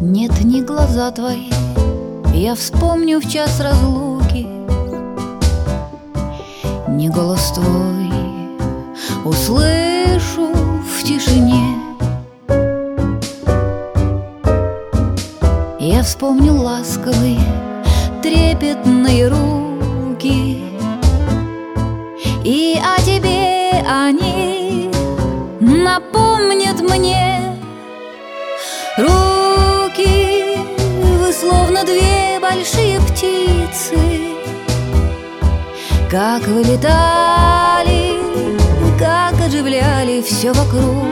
Нет, ни глаза твои я вспомню в час разлуки, ни голос твой услышу в тишине. Я вспомню ласковые, трепетные руки, и о тебе они напомнят мне. Руки, вы словно две большие птицы, как вы летали, как оживляли все вокруг.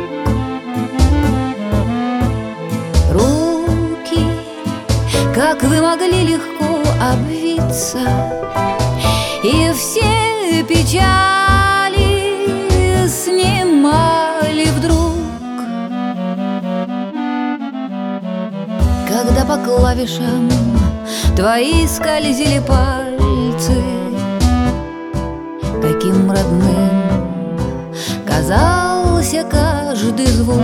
Руки, как вы могли легко обвиться, и все печали снимали вдруг. Когда по клавишам твои скользили пальцы, каким родным казался каждый звук.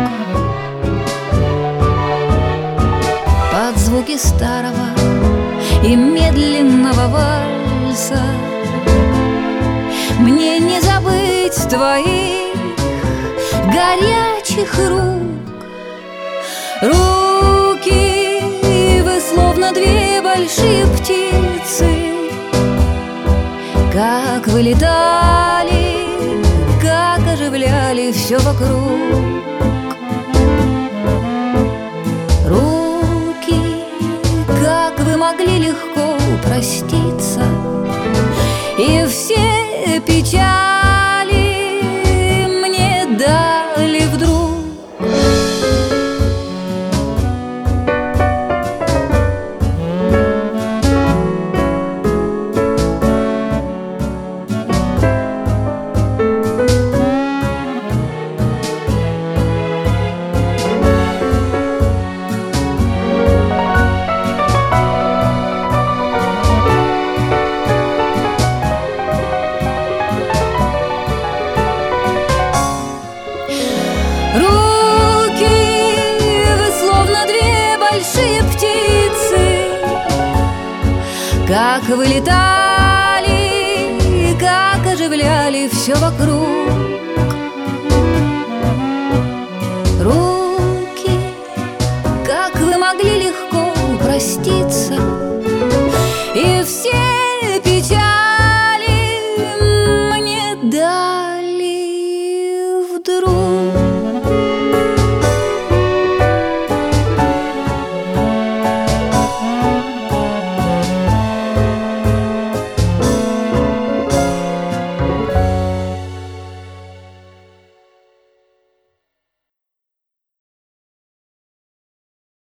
Под звуки старого и медленного вальса мне не забыть твоих горячих рук. Руки, вы словно две большие птицы, как вы летали, как оживляли все вокруг. Руки, как вы могли легко проститься, и все печали мне дали вдруг. Руки, вы словно две большие птицы, как вы летали, как оживляли все вокруг.